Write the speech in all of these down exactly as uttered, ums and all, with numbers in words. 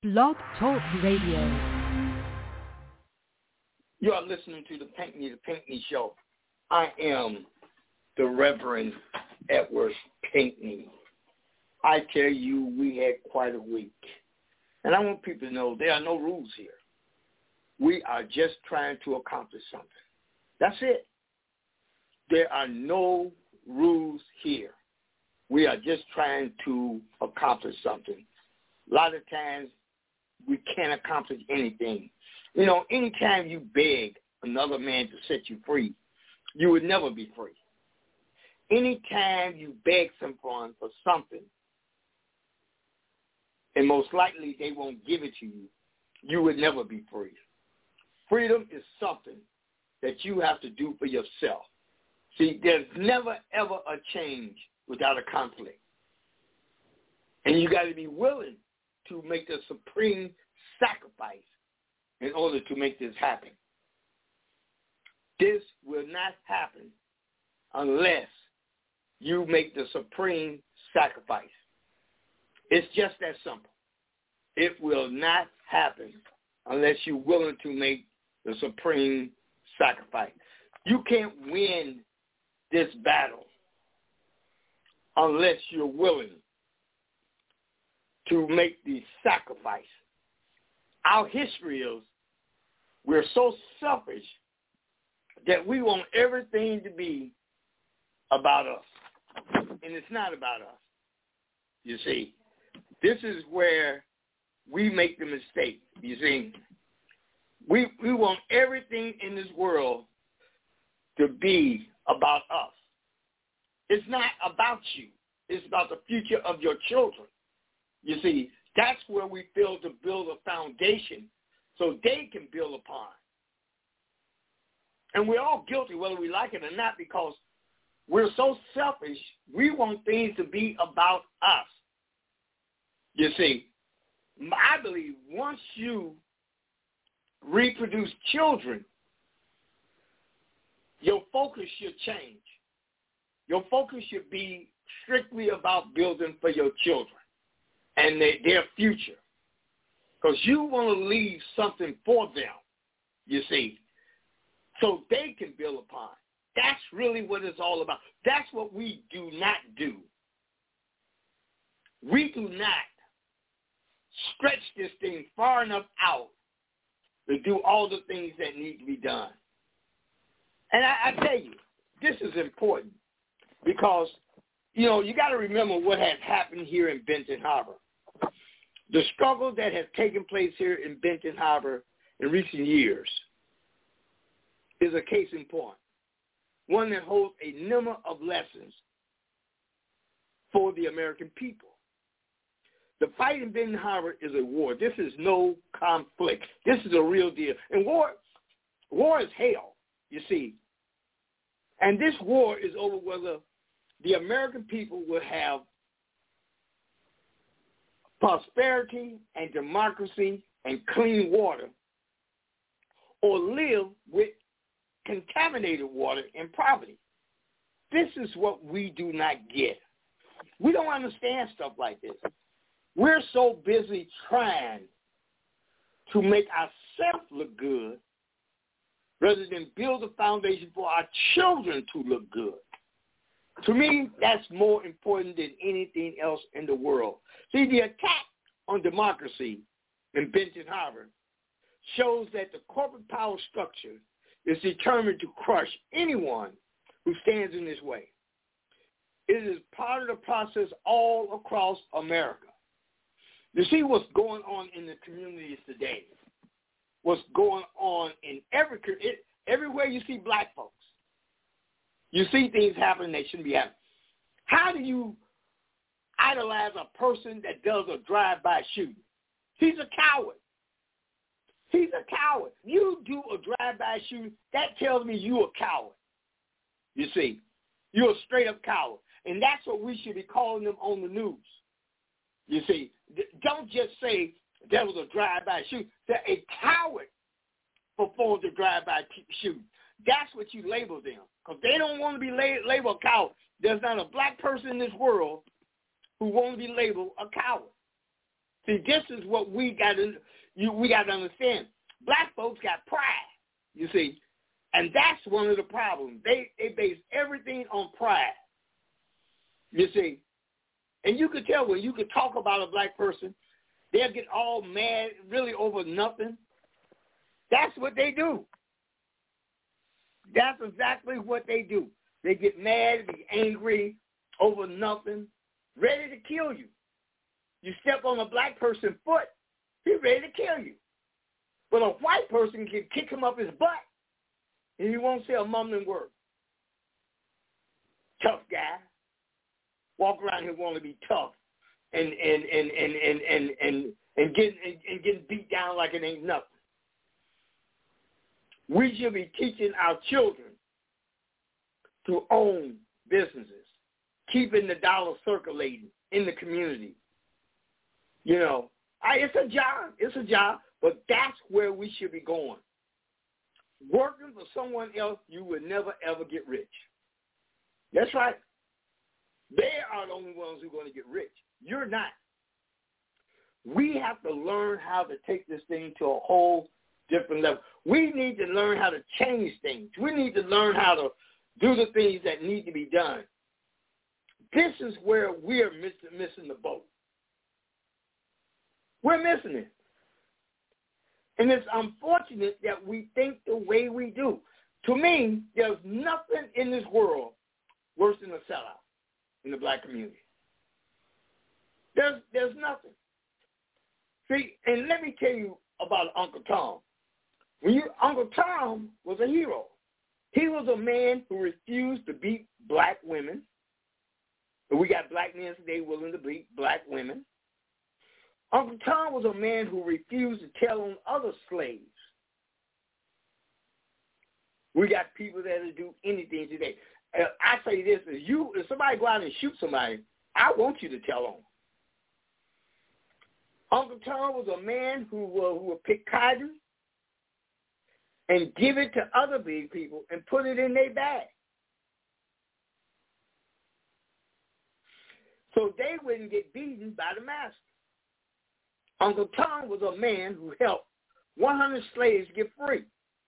Blog Talk Radio. You are listening to the Pinkney, the Pinkney Show. I am the Reverend Edward Pinkney. I tell you, we had quite a week. And I want people to know there are no rules here. We are just trying to accomplish something. That's it. There are no rules here. We are just trying to accomplish something. A lot of times, we can't accomplish anything. You know, anytime you beg another man to set you free, you would never be free. Anytime you beg someone for something, and most likely they won't give it to you, you would never be free. Freedom is something that you have to do for yourself. See, there's never, ever a change without a conflict. And you got to be willing to make the supreme sacrifice in order to make this happen. This will not happen unless you make the supreme sacrifice. It's just that simple. It will not happen unless you're willing to make the supreme sacrifice. You can't win this battle unless you're willing to make the sacrifice. Our history is we're so selfish that we want everything to be about us. And it's not about us. You see, this is where we make the mistake. You see, we we want everything in this world to be about us. It's not about you. It's about the future of your children. You see, that's where we fail to build a foundation so they can build upon. And we're all guilty, whether we like it or not, because we're so selfish, we want things to be about us. You see, I believe once you reproduce children, your focus should change. Your focus should be strictly about building for your children and their, their future. Because you want to leave something for them, you see, so they can build upon. That's really what it's all about. That's what we do not do. We do not stretch this thing far enough out to do all the things that need to be done. And I, I tell you, this is important because, you know, you got to remember what has happened here in Benton Harbor. The struggle that has taken place here in Benton Harbor in recent years is a case in point, one that holds a number of lessons for the American people. The fight in Benton Harbor is a war. This is no conflict. This is a real deal. And war, war is hell, you see. And this war is over whether the American people will have prosperity and democracy and clean water, or live with contaminated water and poverty. This is what we do not get. We don't understand stuff like this. We're so busy trying to make ourselves look good rather than build a foundation for our children to look good. To me, that's more important than anything else in the world. See, the attack on democracy in Benton Harbor shows that the corporate power structure is determined to crush anyone who stands in this way. It is part of the process all across America. You see what's going on in the communities today, what's going on in every it, everywhere you see black folks. You see things happening that shouldn't be happening. How do you idolize a person that does a drive-by shooting? He's a coward. He's a coward. You do a drive-by shooting, that tells me you're a coward. You see, you're a straight-up coward. And that's what we should be calling them on the news. You see, don't just say there was a drive-by shooting. That a coward performed a drive-by shooting. That's what you label them, because they don't want to be labeled a coward. There's not a black person in this world who won't be labeled a coward. See, this is what we got to you we got to understand. Black folks got pride, you see, and that's one of the problems. They they base everything on pride, you see, and you could tell when you could talk about a black person, they'll get all mad really over nothing. That's what they do. That's exactly what they do. They get mad, be angry over nothing, ready to kill you. You step on a black person's foot, he's ready to kill you. But a white person can kick him up his butt, and he won't say a mumbling word. Tough guy. Walk around here wanting to be tough and and and and and and and, and getting and, and getting beat down like it ain't nothing. We should be teaching our children to own businesses, keeping the dollar circulating in the community. You know, I, it's a job. It's a job, but that's where we should be going. Working for someone else, you will never, ever get rich. That's right. They are the only ones who are going to get rich. You're not. We have to learn how to take this thing to a whole different level. We need to learn how to change things. We need to learn how to do the things that need to be done. This is where we're missing, missing the boat. We're missing it. And it's unfortunate that we think the way we do. To me, there's nothing in this world worse than a sellout in the black community. There's, there's nothing. See, and let me tell you about Uncle Tom. When you, Uncle Tom was a hero. He was a man who refused to beat black women. We got black men today willing to beat black women. Uncle Tom was a man who refused to tell on other slaves. We got people that will do anything today. Uh, I say this, if, you, if somebody go out and shoot somebody, I want you to tell on. Uncle Tom was a man who, uh, who would pick cotton and give it to other big people and put it in their bag. So they wouldn't get beaten by the master. Uncle Tom was a man who helped one hundred slaves get free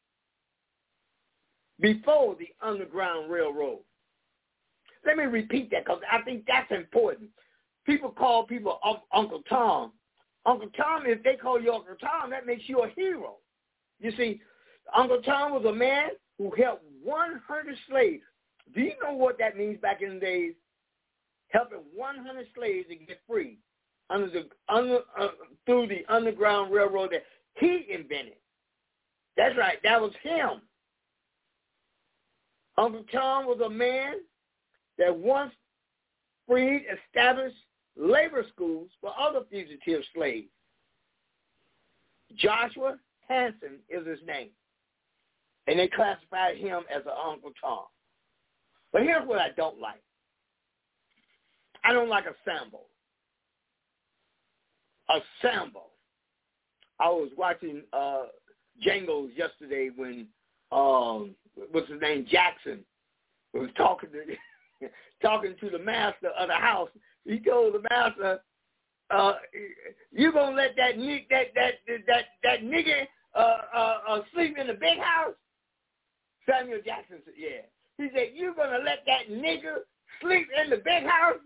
before the Underground Railroad. Let me repeat that because I think that's important. People call people Uncle Tom. Uncle Tom, if they call you Uncle Tom, that makes you a hero. You see, Uncle Tom was a man who helped one hundred slaves. Do you know what that means back in the days? Helping one hundred slaves to get free under the under, uh, through the Underground Railroad that he invented. That's right, that was him. Uncle Tom was a man that once freed, established labor schools for other fugitive slaves. Joshua Hanson is his name. And they classified him as an Uncle Tom. But here's what I don't like. I don't like a Sambo. A Sambo. I was watching uh, Django's yesterday when, um, what's his name, Jackson, was talking to talking to the master of the house. He told the master, uh, "You gonna let that that that that that nigga uh, uh, uh, sleep in the big house?" Samuel Jackson said, "Yeah." He said, "You gonna let that nigga sleep in the big house?"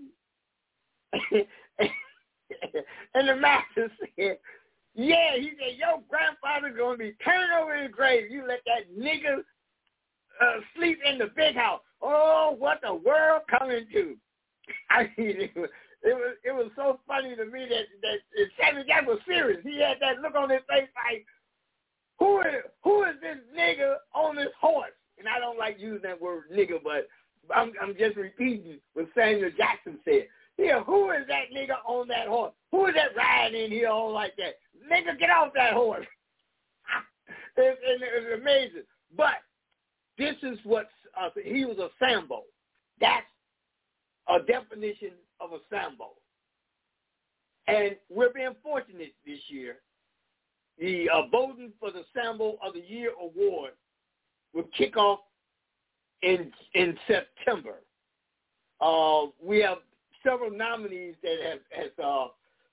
And the master said, "Yeah." He said, "Your grandfather's gonna be turned over in his grave. You let that nigga uh, sleep in the big house." Oh, what the world coming to! I mean, it was it was, it was so funny to me that that Samuel Jackson was serious. He had that look on his face like, who is who is this nigga on this horse? And I don't like using that word nigga, but I'm I'm just repeating what Samuel Jackson said. Yeah, who is that nigga on that horse? Who is that riding in here all like that? Nigga, get off that horse. it, it, it was amazing. But this is what, uh, he was a Sambo. That's a definition of a Sambo. And we're being fortunate this year. The uh, voting for the Sambo of the Year award will kick off in in September. Uh, we have several nominees that have has uh,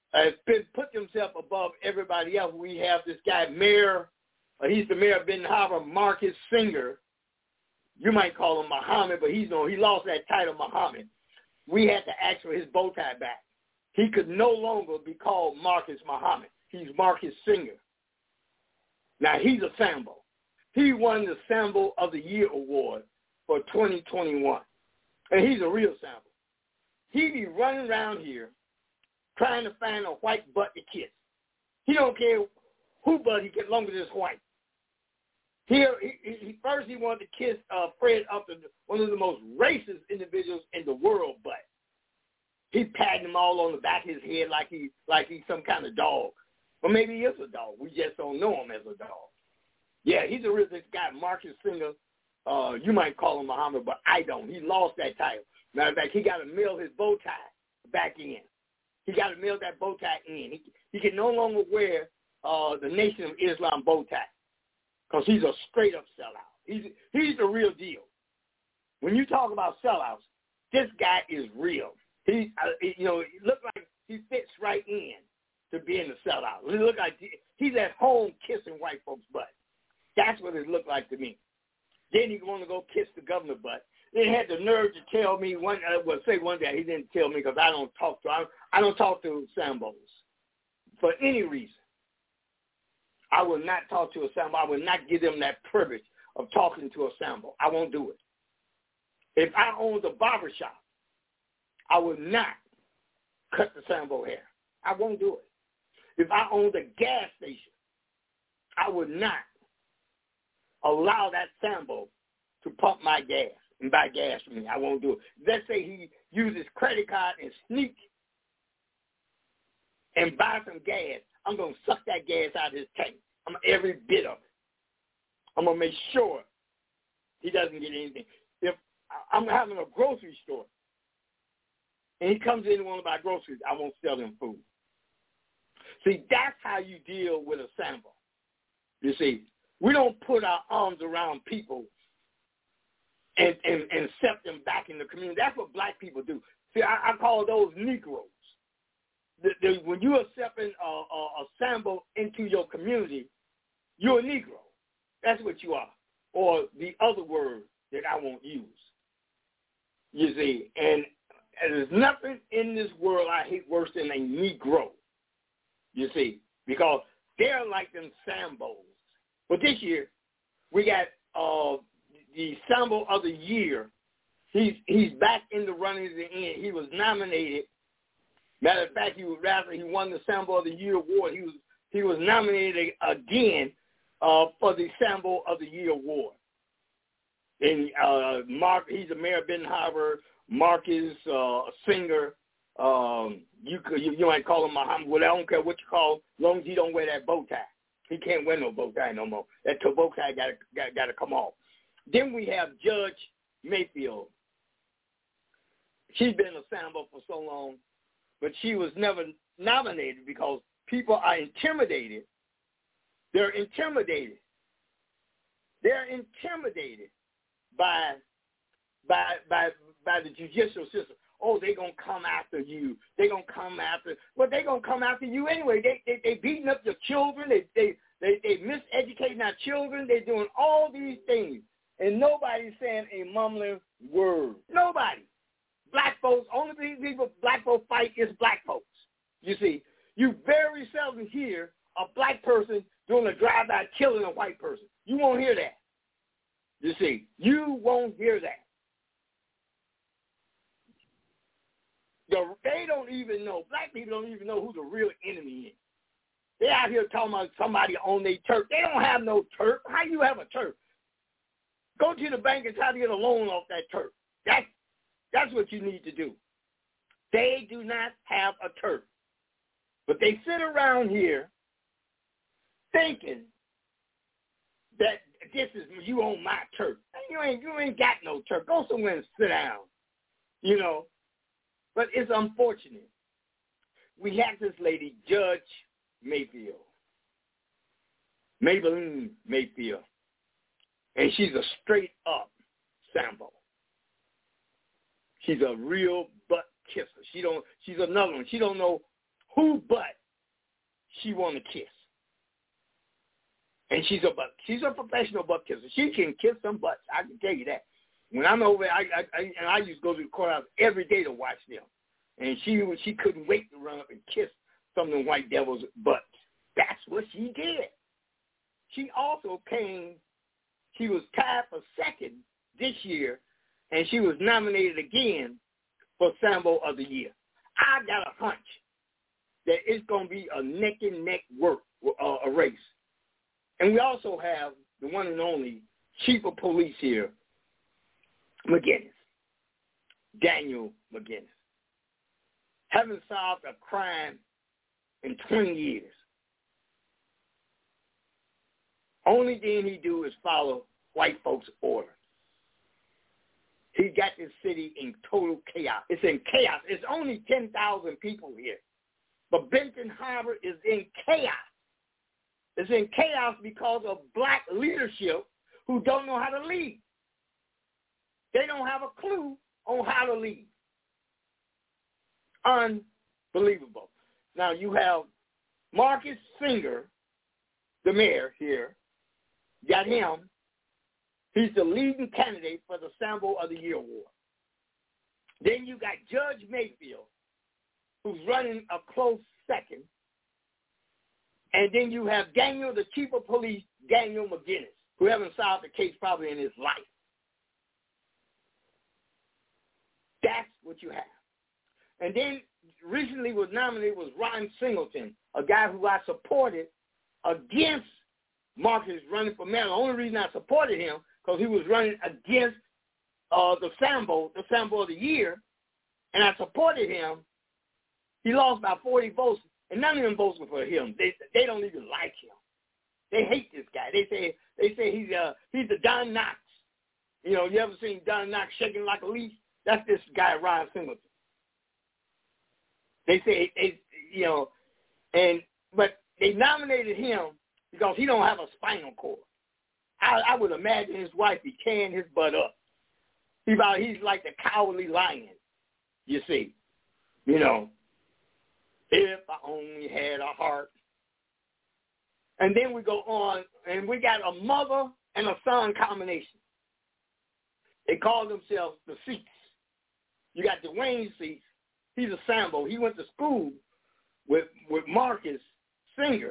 has been put himself above everybody else. We have this guy, Mayor, uh, he's the mayor of Benton Harbor, Marcus Singer. You might call him Muhammad, but he's no, he lost that title, Muhammad. We had to ask for his bow tie back. He could no longer be called Marcus Muhammad. He's Marcus Singer. Now, he's a Sambo. He won the Sambo of the Year award for twenty twenty-one. And he's a real Sambo. He be running around here trying to find a white butt to kiss. He don't care who butt he gets, as long as it's white. Here, he, he, first he wanted to kiss uh, Fred Upton, one of the most racist individuals in the world, but he patting him all on the back of his head like he like he's some kind of dog. Or maybe he is a dog. We just don't know him as a dog. Yeah, he's a real this guy, Marcus Singer. Uh, you might call him Muhammad, but I don't. He lost that title. Matter of fact, he got to mail his bow tie back in. He got to mail that bow tie in. He, he can no longer wear uh, the Nation of Islam bow tie because he's a straight-up sellout. He's, he's the real deal. When you talk about sellouts, this guy is real. He, uh, you know, it looks like he fits right in to being a sellout. It look like he's at home kissing white folks' butt. That's what it looked like to me. Then he going to go kiss the governor butt. Then he had the nerve to tell me one. Uh, well, say one day he didn't tell me because I don't talk to. I don't, I don't talk to Sambos for any reason. I will not talk to a Sambo. I will not give them that privilege of talking to a Sambo. I won't do it. If I owned a barbershop, I would not cut the Sambo hair. I won't do it. If I owned a gas station, I would not allow that Sambo to pump my gas and buy gas from me. I won't do it. Let's say he uses credit card and sneak and buy some gas. I'm going to suck that gas out of his tank. I'm every bit of it. I'm going to make sure he doesn't get anything. If I'm having a grocery store and he comes in and wants to buy groceries, I won't sell him food. See, that's how you deal with a Sambo. You see, we don't put our arms around people and, and, and accept them back in the community. That's what black people do. See, I, I call those Negroes. The, the, when you're accepting a, a, a Sambo into your community, you're a Negro. That's what you are. Or the other word that I won't use. You see, and, and there's nothing in this world I hate worse than a Negro. You see, because they're like them Sambos. But this year, we got uh, the Sambo of the Year. He's he's back in the running at the end. He was nominated. Matter of fact, he was rather he won the Sambo of the Year award. He was he was nominated again uh, for the Sambo of the Year award. And uh, Mark, he's a mayor of Benton Harbor. Marcus uh, Singer. Um, you could you, you might call him Muhammad. Well, I don't care what you call him, as long as he don't wear that bow tie. He can't wear no bow tie no more. That bow tie got to got, got to come off. Then we have Judge Mayfield. She's been a Sambo for so long, but she was never nominated because people are intimidated. They're intimidated. They're intimidated by by by by the judicial system. Oh, they're going to come after you. They're going to come after, well, they're going to come after you anyway. They they they beating up your children. They they they they miseducating our children. They're doing all these things, and nobody's saying a mumbling word. Nobody. Black folks, only people black folks fight is black folks. You see, you very seldom hear a black person doing a drive-by killing a white person. You won't hear that. You see, you won't hear that. The, they don't even know. Black people don't even know who the real enemy is. They out here talking about somebody on their turf. They don't have no turf. How you have a turf? Go to the bank and try to get a loan off that turf. That's, that's what you need to do. They do not have a turf. But they sit around here thinking that this is you own my turf. You ain't, you ain't got no turf. Go somewhere and sit down, you know. But it's unfortunate. We have this lady, Judge Mayfield, Maybelline Mayfield, and she's a straight-up Sambo. She's a real butt kisser. She don't. She's another one. She don't know who but she want to kiss. And she's a butt. She's a professional butt kisser. She can kiss some butts. I can tell you that. When I'm over there, I, I, I, and I used to go to the courthouse every day to watch them. And she she couldn't wait to run up and kiss some of them white devils' butts. That's what she did. She also came, she was tied for second this year, and she was nominated again for Sambo of the Year. I got a hunch that it's going to be a neck-and-neck work, uh, a race. And we also have the one and only Chief of Police here, McGinnis, Daniel McGinnis. Haven't solved a crime in twenty years. Only thing he do is follow white folks' order. He got this city in total chaos. It's in chaos. It's only ten thousand people here. But Benton Harbor is in chaos. It's in chaos because of black leadership who don't know how to lead. They don't have a clue on how to lead. Unbelievable. Now you have Marcus Singer, the mayor here. Got him. He's the leading candidate for the Sambo of the Year award. Then you got Judge Mayfield, who's running a close second. And then you have Daniel, the Chief of Police, Daniel McGinnis, who haven't solved the case probably in his life. That's what you have. And then recently was nominated was Ron Singleton, a guy who I supported against Marcus running for mayor. The only reason I supported him because he was running against uh, the Sambo, the Sambo of the Year, and I supported him. He lost by forty votes, and none of them votes were for him. They they don't even like him. They hate this guy. They say they say he's uh he's the Don Knox. You know, you ever seen Don Knox shaking like a leaf? That's this guy, Ron Singleton. They say they, you know, and but they nominated him because he don't have a spinal cord. I, I would imagine his wife be tearing his butt up. He about he's like the cowardly lion. You see, you know. If I only had a heart. And then we go on, and we got a mother and a son combination. They call themselves the Seats. You got Dwayne Seats. He's a Sambo. He went to school with, with Marcus Singer.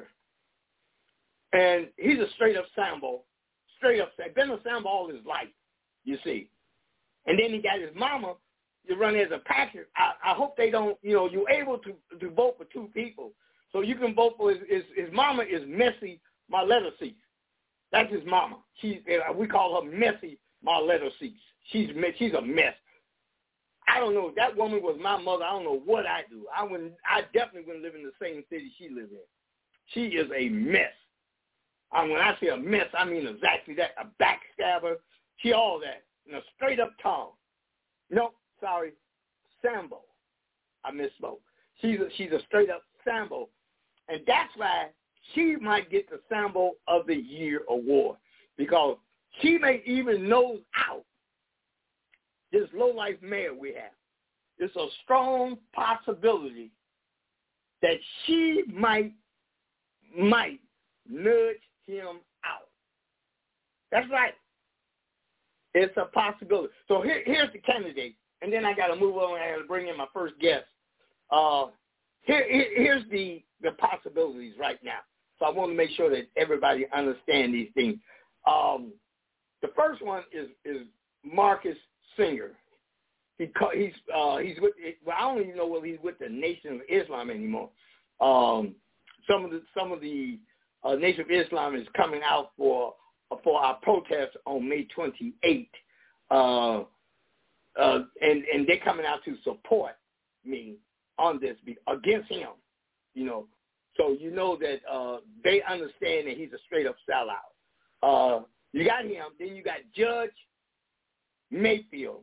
And he's a straight-up Sambo. Straight-up. Been a Sambo all his life, you see. And then he got his mama to run as a package. I, I hope they don't, you know, you're able to, to vote for two people. So you can vote for his, his, his mama is Messy Marletta Seats. That's his mama. She, we call her Messy Marletta Seats. She's, she's a mess. I don't know. If that woman was my mother, I don't know what I do. I wouldn't, I definitely wouldn't live in the same city she lived in. She is a mess. And when I say a mess, I mean exactly that. A backstabber. She all that. And a straight-up tongue. Nope. Sorry, Sambo. I misspoke. She's a, she's a straight-up Sambo. And that's why she might get the Sambo of the Year award because she may even nose out this low-life mayor we have. It's a strong possibility that she might, might nudge him out. That's right. It's a possibility. So here, here's the candidate. And then I got to move on and bring in my first guest. Uh, here, here, here's the, the possibilities right now. So I want to make sure that everybody understands these things. Um, the first one is, is Marcus Singer. He he's uh, he's with. Well, I don't even know whether he's with the Nation of Islam anymore. Um, some of the some of the uh, Nation of Islam is coming out for for our protest on May twenty-eighth. Uh, Uh, and, and they're coming out to support me on this against him, you know. So you know that uh, they understand that he's a straight-up sellout. Uh, you got him. Then you got Judge Mayfield.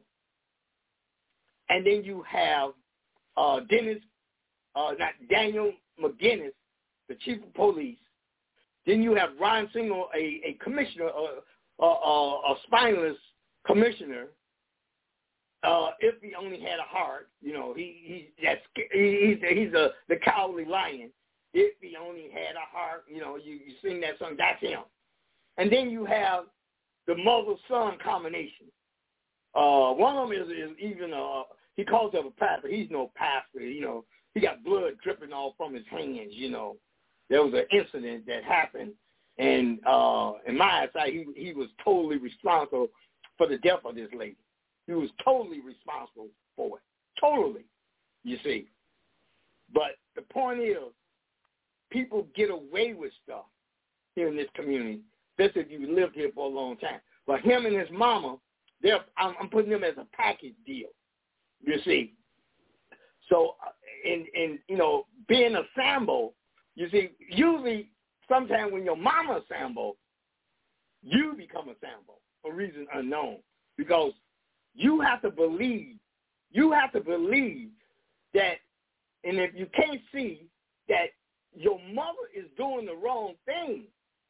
And then you have uh, Dennis, uh, not Daniel McGinnis, the chief of police. Then you have Ron Singer, a, a commissioner, a, a, a spineless commissioner. uh, if he only had a heart, you know, he he that's he, he's he's a the cowardly lion. If he only had a heart, you know, you, you sing that song, that's him. And then you have the mother-son combination. Uh, one of them is, is even, uh, he calls himself a pastor. He's no pastor, you know. He got blood dripping off from his hands, you know. There was an incident that happened, and uh, in my eyesight, he, he was totally responsible for the death of this lady. He was totally responsible for it. Totally, you see. But the point is, people get away with stuff here in this community, especially if you lived here for a long time. But him and his mama, they're, I'm, I'm putting them as a package deal, you see. So, in, in you know, being a Sambo, you see, usually, sometimes when your mama a Sambo, you become a Sambo for reasons unknown. Because you have to believe, you have to believe that, and if you can't see that your mother is doing the wrong thing,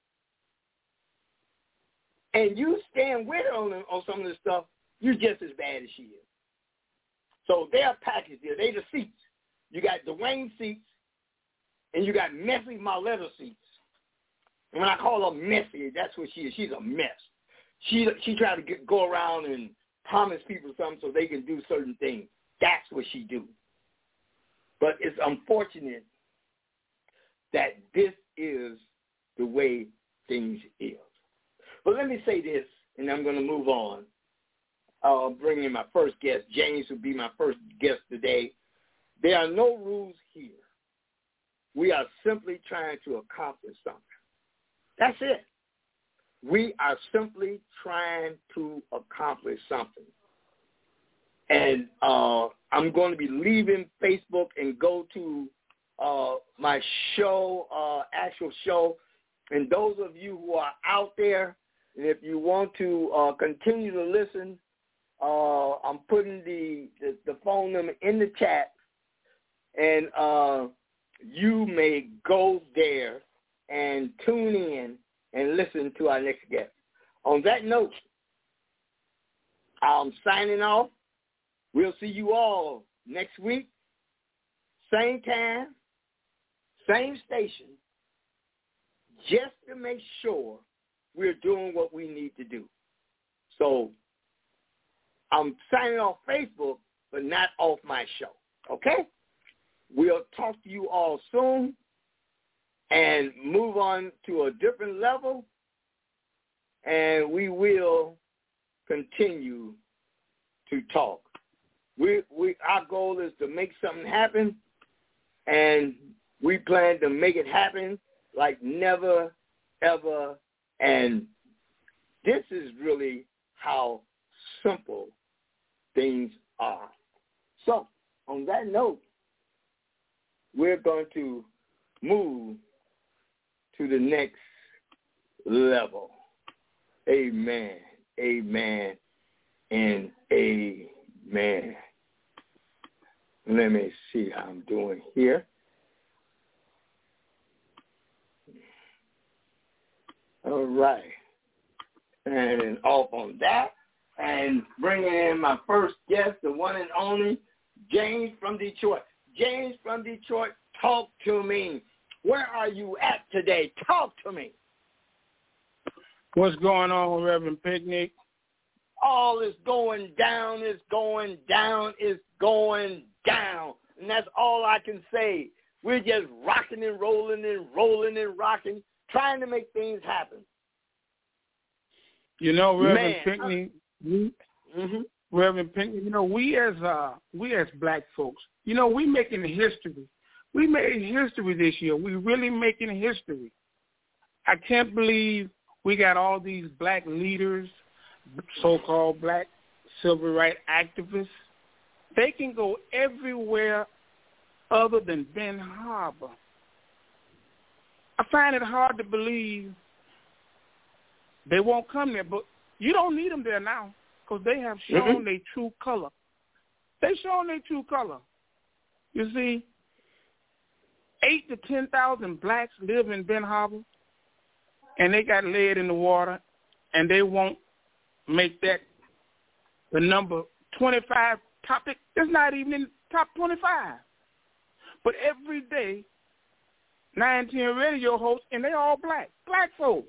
and you stand with her on, on some of this stuff, you're just as bad as she is. So they're packaged there. They the seats. You got Dwayne seats, and you got Messy Marletta seats. And when I call her messy, that's what she is. She's a mess. She she tried to get, go around and promise people something so they can do certain things. That's what she do. But it's unfortunate that this is the way things is. But let me say this, and I'm going to move on. I'll bring in my first guest. James will be my first guest today. There are no rules here. We are simply trying to accomplish something. That's it. We are simply trying to accomplish something. And uh, I'm going to be leaving Facebook and go to uh, my show, uh, actual show. And those of you who are out there, and if you want to uh, continue to listen, uh, I'm putting the, the, the phone number in the chat, and uh, you may go there and tune in and listen to our next guest. On that note, I'm signing off. We'll see you all next week, same time, same station, just to make sure we're doing what we need to do. So I'm signing off Facebook, but not off my show, okay? We'll talk to you all soon and move on to a different level, and we will continue to talk. We, we, our goal is to make something happen, and we plan to make it happen like never, ever, and this is really how simple things are. So, on that note, we're going to move to the next level. Amen, amen, and amen. Let me see how I'm doing here. All right. And then off on that. And bringing in my first guest, the one and only, James from Detroit. James from Detroit, talk to me. Where are you at today? Talk to me. What's going on, Reverend Picnic? All is going down, is going down, is going down. And that's all I can say. We're just rocking and rolling and rolling and rocking, trying to make things happen. You know, Reverend Man, Pinkney, we, mm-hmm. Reverend Pinkney, you know, we as uh, we as black folks, you know, we making history. We made history this year. We really making history. I can't believe we got all these black leaders, so-called black civil rights activists. They can go everywhere other than Ben Harbor. I find it hard to believe they won't come there, but you don't need them there now because they have shown mm-hmm. their true color. They shown their true color. You see, eight to ten thousand blacks live in Ben Harbor, and they got lead in the water, and they won't make that the number twenty-five topic. It's not even in the top twenty-five. But every day, nine ten radio hosts, and they all black, black folks.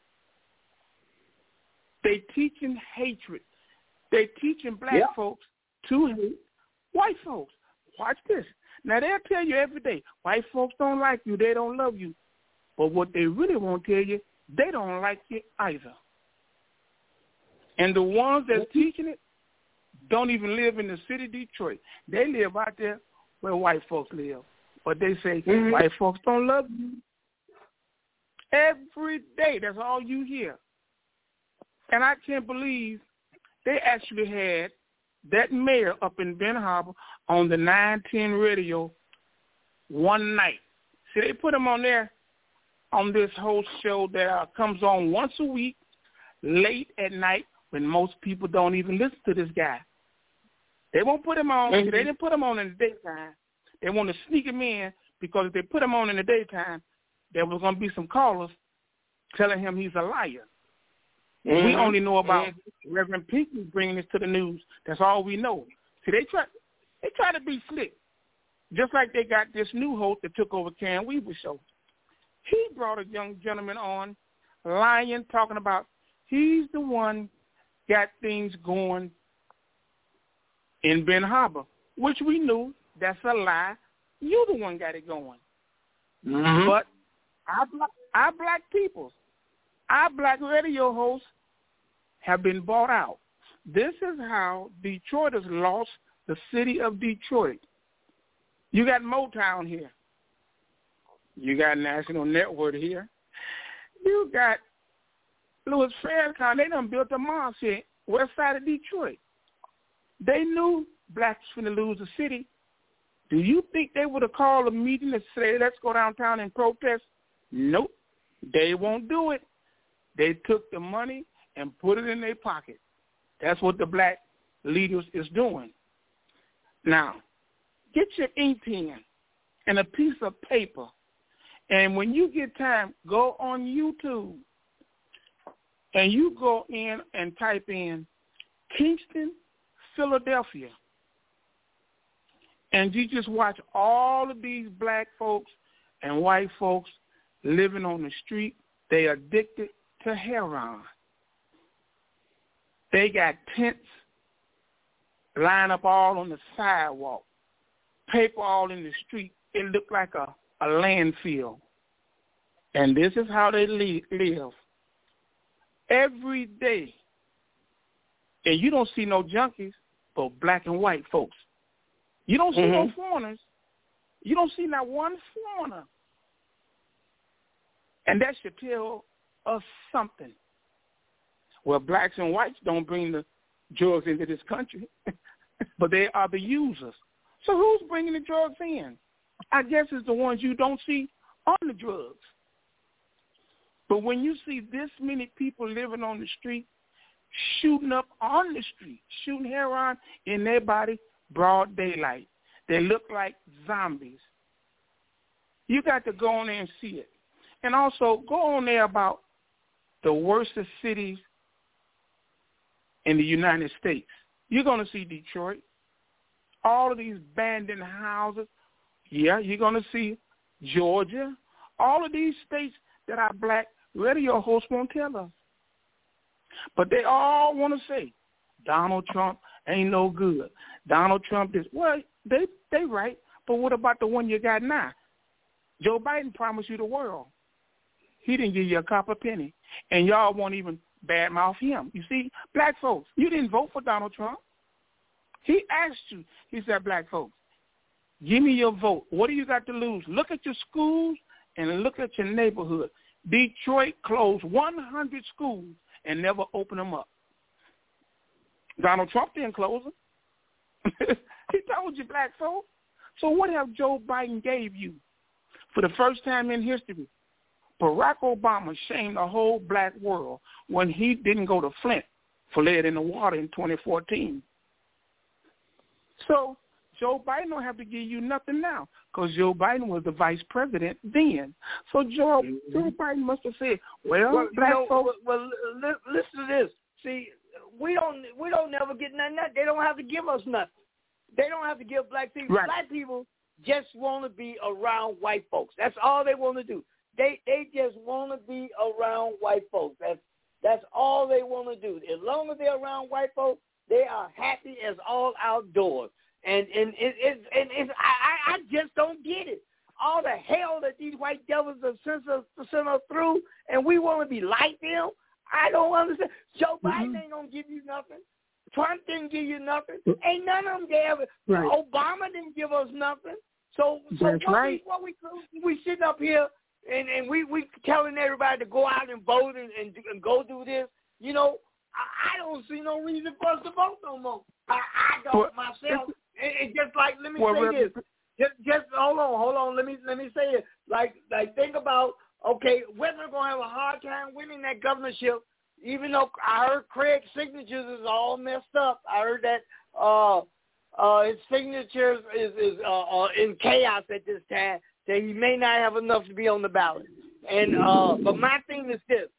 They teaching hatred. They teaching black yep. folks to hate white folks. Watch this. Now, they'll tell you every day, white folks don't like you, they don't love you. But what they really won't tell you, they don't like you either. And the ones that's mm-hmm. teaching it don't even live in the city of Detroit. They live out there where white folks live. But they say, mm-hmm. white folks don't love you. Every day, that's all you hear. And I can't believe they actually had that mayor up in Ben Harbor on the nine ten radio one night. See, they put him on there on this whole show that uh, comes on once a week, late at night, when most people don't even listen to this guy. They won't put him on. Mm-hmm. They didn't put him on in the daytime. They want to sneak him in because if they put him on in the daytime, there was going to be some callers telling him he's a liar. Mm-hmm. We only know about mm-hmm. Reverend Pinckney bringing this to the news. That's all we know. See, they try, they try to be slick, just like they got this new host that took over Karen Weaver's show. He brought a young gentleman on, lying, talking about he's the one got things going in Ben Harbor, which we knew that's a lie. You the one got it going. Mm-hmm. But our black, our black people, our black radio hosts have been bought out. This is how Detroiters lost the city of Detroit. You got Motown here. You got National Network here. You got Louis Farrakhan. They done built a mosque here, west side of Detroit. They knew blacks were going to lose the city. Do you think they would have called a meeting and say, let's go downtown and protest? Nope. They won't do it. They took the money and put it in their pocket. That's what the black leaders is doing. Now, get your ink pen and a piece of paper, and when you get time, go on YouTube, and you go in and type in Kingston, Philadelphia, and you just watch all of these black folks and white folks living on the street. They are addicted to heroin. They got tents lined up all on the sidewalk, paper all in the street. It looked like a, a landfill. And this is how they live. Every day. And you don't see no junkies, but black and white folks. You don't see mm-hmm. no foreigners. You don't see not one foreigner. And that should tell us something. Well, blacks and whites don't bring the drugs into this country, but they are the users. So who's bringing the drugs in? I guess it's the ones you don't see on the drugs. But when you see this many people living on the street, shooting up on the street, shooting heroin in their body, broad daylight, they look like zombies. You got to go on there and see it. And also go on there about the worst cities in the United States. You're going to see Detroit, all of these abandoned houses. Yeah, you're going to see Georgia, all of these states that our black radio hosts won't tell us. But they all want to say, Donald Trump ain't no good. Donald Trump is, well, they they right, but what about the one you got now? Joe Biden promised you the world. He didn't give you a copper penny, and y'all won't even badmouth him. You see, black folks, you didn't vote for Donald Trump. He asked you. He said, black folks, give me your vote. What do you got to lose? Look at your schools and look at your neighborhood. Detroit closed one hundred schools and never opened them up. Donald Trump didn't close them. He told you, black folks. So what have Joe Biden gave you? For the first time in history, Barack Obama shamed the whole black world when he didn't go to Flint for lead in the water in twenty fourteen. So Joe Biden don't have to give you nothing now because Joe Biden was the vice president then. So Joe, mm-hmm. Joe Biden must have said, well, well black you know, folks. Well, well, listen to this. See, we don't we don't never get nothing. They don't have to give us nothing. They don't have to give black people. Right. Black people just want to be around white folks. That's all they want to do. They they just want to be around white folks. That's that's all they want to do. As long as they're around white folks, they are happy as all outdoors. And and it, it, and it's, I I just don't get it. All the hell that these white devils have sent us, sent us through, and we want to be like them. I don't understand. Joe Biden mm-hmm. ain't gonna give you nothing. Trump didn't give you nothing. Ain't none of them gave it. Right. Obama didn't give us nothing. So, so That's what, right. we, what we we sitting up here and, and we we telling everybody to go out and vote and, and, and go do this. You know, I, I don't see no reason for us to vote no more. I, I don't well, myself. It, it's just like let me well, say well, this. Just just hold on, hold on. Let me let me say it. Like like think about. Okay, women are going to have a hard time winning that governorship, even though I heard Craig's signatures is all messed up. I heard that uh, uh, his signatures is, is uh, uh, in chaos at this time, that he may not have enough to be on the ballot. And uh, But my thing is this.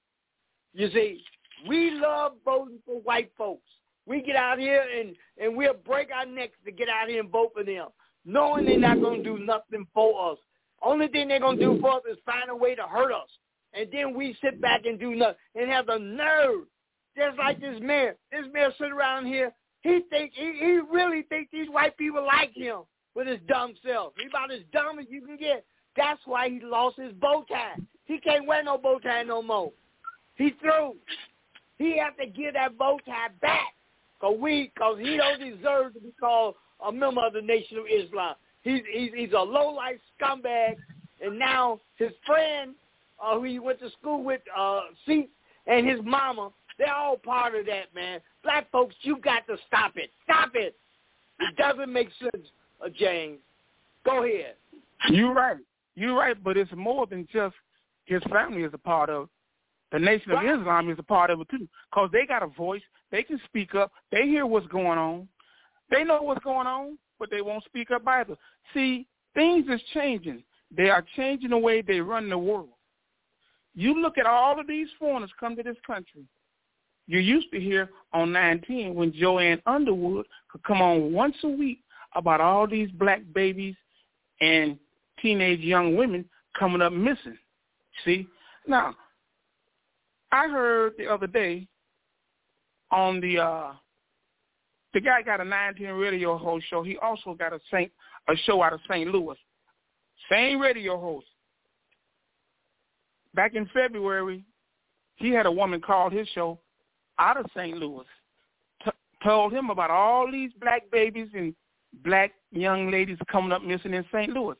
You see, we love voting for white folks. We get out here and, and we'll break our necks to get out here and vote for them, knowing they're not going to do nothing for us. Only thing they're going to do for us is find a way to hurt us. And then we sit back and do nothing and have the nerve, just like this mayor. This mayor sit around here. He think he, he really think these white people like him with his dumb self. He about as dumb as you can get. That's why he lost his bow tie. He can't wear no bow tie no more. He through. He have to give that bow tie back because we, because he don't deserve to be called a member of the Nation of Islam. He's, he's he's a low-life scumbag, and now his friend, uh, who he went to school with, uh, C, and his mama, they're all part of that, man. Black folks, you got to stop it. Stop it. It doesn't make sense, uh, James. Go ahead. You're right. You're right, but it's more than just his family is a part of. The Nation of right. Islam is a part of it, too, because they got a voice. They can speak up. They hear what's going on. They know what's going on, but they won't speak up either. See, things is changing. They are changing the way they run the world. You look at all of these foreigners come to this country. You used to hear on nine ten when Joanne Underwood could come on once a week about all these black babies and teenage young women coming up missing. See? Now, I heard the other day on the uh, the guy got a nine ten radio host show. He also got a Saint a show out of Saint Louis. Same radio host. Back in February, he had a woman call his show out of Saint Louis, t- told him about all these black babies and black young ladies coming up missing in Saint Louis.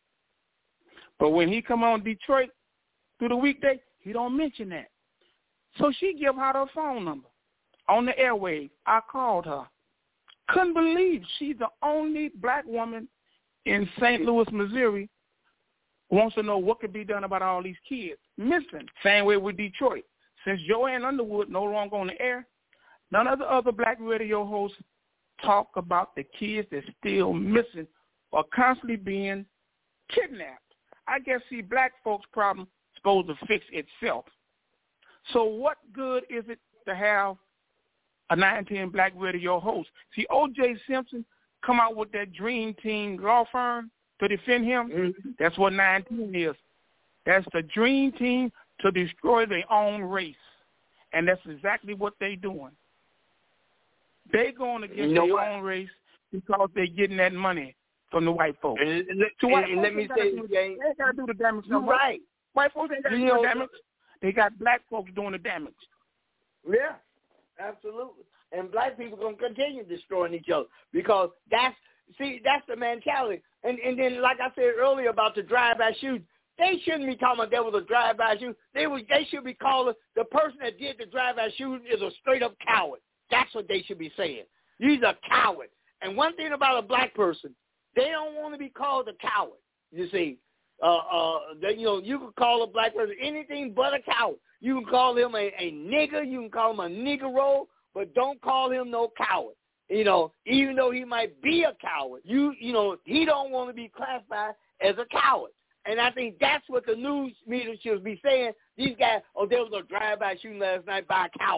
But when he come on Detroit through the weekday, he don't mention that. So she give out her phone number on the airwaves. I called her. Couldn't believe she's the only black woman in Saint Louis, Missouri, wants to know what could be done about all these kids missing. Same way with Detroit. Since Joanne Underwood no longer on the air, none of the other black radio hosts talk about the kids that's still missing or constantly being kidnapped. I guess, see, black folks' problem is supposed to fix itself. So what good is it to have a nine ten black radio host? See, O J Simpson come out with that Dream Team law firm to defend him. Mm-hmm. That's what nine ten is. That's the Dream Team to destroy their own race. And that's exactly what they're doing. They're going against you know their what? own race because they're getting that money from the white folks. And, and, so white and, folks and let me say, do, they ain't got to do the damage no more. Right. White folks ain't got to do the damage. They got black folks doing the damage. Yeah, absolutely. And black people going to continue destroying each other because that's, see, that's the mentality. And and then, like I said earlier about the drive-by shooting, they shouldn't be talking about there was a drive-by shooting. They was, they should be calling the person that did the drive-by shooting is a straight-up coward. That's what they should be saying. He's a coward. And one thing about a black person, they don't want to be called a coward, you see. Uh, uh, they, you know, you can call a black person anything but a coward. You can call him a, a nigger. You can call him a negro, but don't call him no coward. You know, even though he might be a coward, you you know, he don't want to be classified as a coward. And I think that's what the news media should be saying. These guys, oh, there was a drive-by shooting last night by a coward.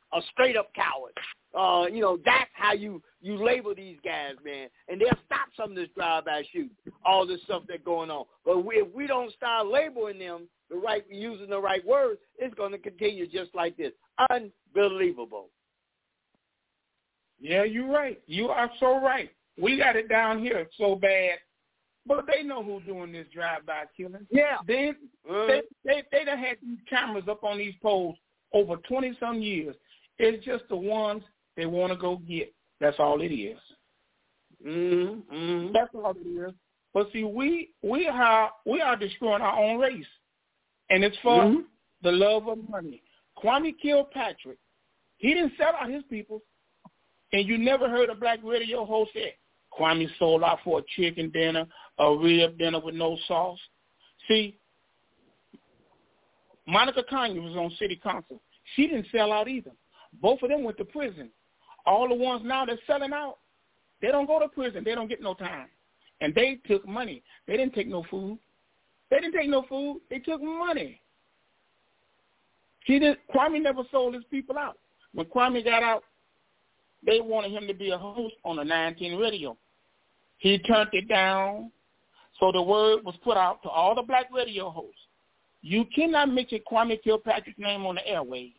a straight-up coward. Uh, you know, that's how you, you label these guys, man. And they'll stop some of this drive-by shooting, all this stuff that's going on. But we, if we don't start labeling them the right, using the right words, it's going to continue just like this. Unbelievable. Yeah, you're right. You are so right. We got it down here so bad. But they know who's doing this drive-by killing. Yeah. They, uh, they, they, they done had these cameras up on these poles over twenty-some years. It's just the ones they want to go get. That's all it is. Mm-hmm. Mm-hmm. That's all it is. But see, we we are we are destroying our own race, and it's for mm-hmm. the love of money. Kwame Kilpatrick, he didn't sell out his people, and you never heard a black radio host say Kwame sold out for a chicken dinner, a rib dinner with no sauce. See, Monica Conyers was on city council. She didn't sell out either. Both of them went to prison. All the ones now that's selling out, they don't go to prison. They don't get no time. And they took money. They didn't take no food. They didn't take no food. They took money. He did, Kwame never sold his people out. When Kwame got out, they wanted him to be a host on the nine ten radio. He turned it down, so the word was put out to all the black radio hosts. You cannot mention Kwame Kilpatrick's name on the airwaves.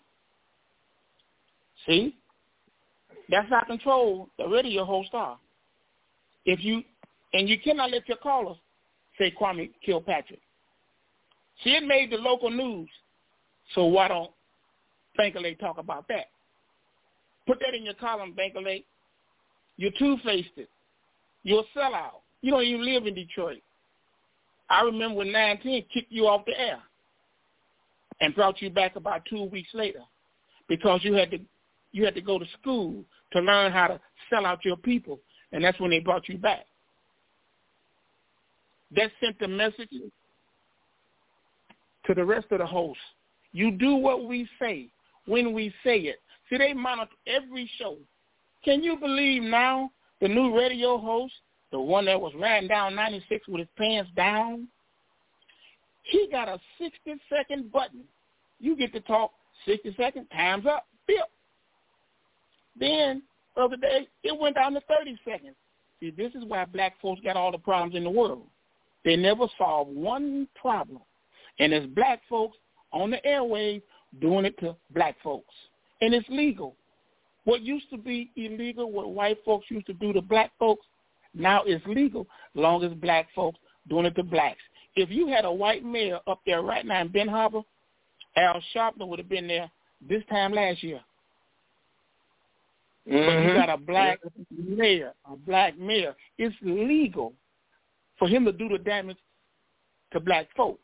See? That's how control the radio hosts are. If you and you cannot let your callers say Kwame Kilpatrick. See, it made the local news. So why don't Bankerley talk about that? Put that in your column, Bankerley. You're two-faced it. You're a sellout. You don't even live in Detroit. I remember when nine ten kicked you off the air and brought you back about two weeks later because you had to you had to go to school to learn how to sell out your people, and that's when they brought you back. That sent the message to the rest of the hosts. You do what we say when we say it. See, they monitor every show. Can you believe now the new radio host, the one that was riding down ninety-six with his pants down, he got a sixty-second button. You get to talk sixty seconds, time's up, bip. Then, the other day, it went down to thirty seconds. See, this is why black folks got all the problems in the world. They never solve one problem. And it's black folks on the airwaves doing it to black folks. And it's legal. What used to be illegal, what white folks used to do to black folks, now it's legal as long as black folks doing it to blacks. If you had a white mayor up there right now in Ben Harbor, Al Sharpton would have been there this time last year. Mm-hmm. But you got a black mayor, a black mayor. It's legal for him to do the damage to black folks.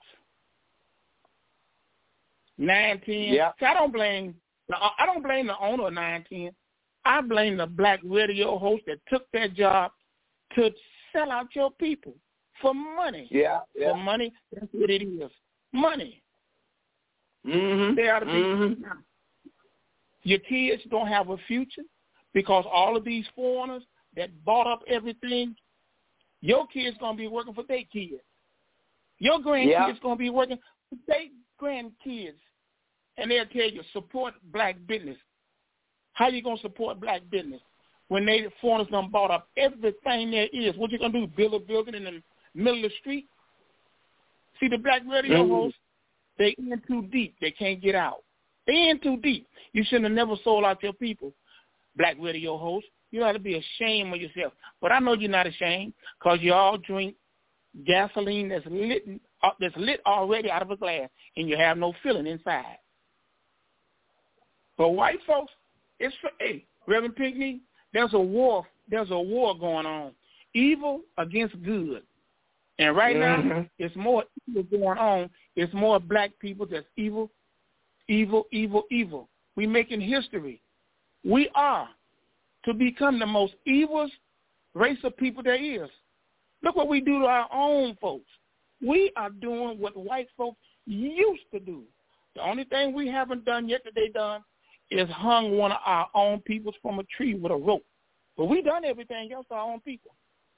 nine ten. Yeah. See, I don't blame. I don't blame the owner of nine ten. I blame the black radio host that took that job to sell out your people for money. Yeah. yeah. For money, that's what it is. Money. Mm-hmm. They ought to be. Mm-hmm. Your kids don't have a future because all of these foreigners that bought up everything, your kids going to be working for their kids. Your grandkids yeah. going to be working for their grandkids. And they'll tell you, support black business. How you going to support black business when they foreigners done bought up everything there is? What you going to do, build a building in the middle of the street? See, the black radio mm-hmm. hosts, they in too deep. They can't get out. They in too deep. You shouldn't have never sold out your people, black radio hosts. You ought to be ashamed of yourself. But I know you're not ashamed because you all drink gasoline that's lit, uh, that's lit already out of a glass, and you have no feeling inside. But white folks, it's for, hey, Reverend Pinckney, there's a war. There's a war going on, evil against good, and right mm-hmm. now it's more evil going on. It's more black people that's evil, evil, evil, evil. We making history. We are to become the most evil race of people there is. Look what we do to our own folks. We are doing what white folks used to do. The only thing we haven't done yet that they done is hung one of our own peoples from a tree with a rope. But we done everything else to our own people.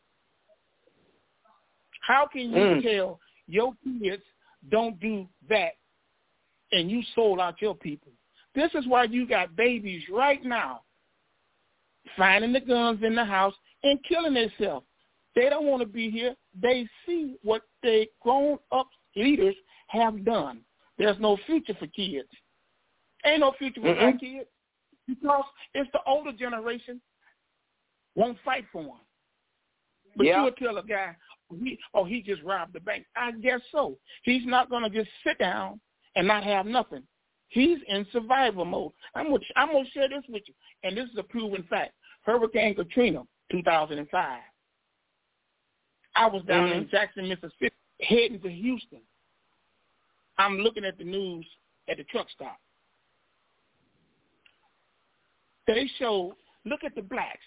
How can you mm. tell your kids don't do that and you sold out your people? This is why you got babies right now finding the guns in the house and killing themselves. They don't want to be here. They see what they grown-up leaders have done. There's no future for kids. Ain't no future for Mm-mm. my kids because it's the older generation won't fight for one. But Yeah. you would tell a guy, he, oh, he just robbed the bank. I guess so. He's not going to just sit down and not have nothing. He's in survival mode. I'm going I'm to share this with you, and this is a proven fact. Hurricane Katrina, two thousand five. I was down mm-hmm. in Jackson, Mississippi, heading to Houston. I'm looking at the news at the truck stop. They showed, look at the blacks.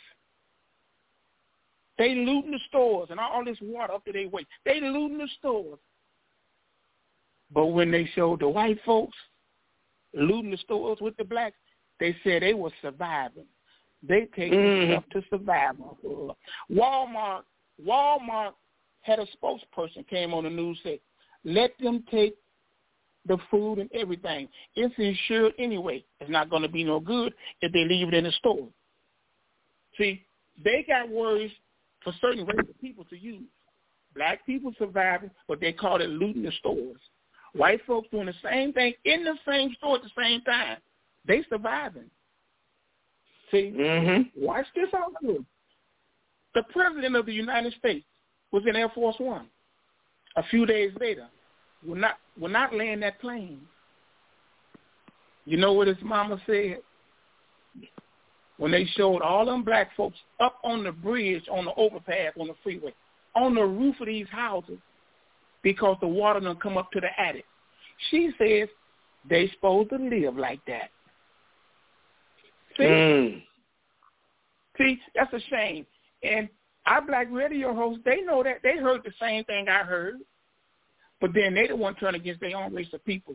They looting the stores and all this water up to their waist. They looting the stores. But when they showed the white folks looting the stores with the blacks, they said they were surviving. They take mm. stuff to survive. Walmart, Walmart had a spokesperson came on the news said, let them take the food and everything. It's insured anyway. It's not going to be no good if they leave it in the store. See, they got words for certain race of people to use. Black people surviving, but they call it looting the stores. White folks doing the same thing in the same store at the same time. They surviving. See, mm-hmm. watch this out here. The president of the United States was in Air Force One. A few days later, will not will not land that plane. You know what his mama said? When they showed all them black folks up on the bridge, on the overpass, on the freeway, on the roof of these houses, because the water done come up to the attic. She says they supposed to live like that. See? Mm. See, that's a shame. And our black radio hosts, they know that. They heard the same thing I heard. But then they the one turn against their own race of people.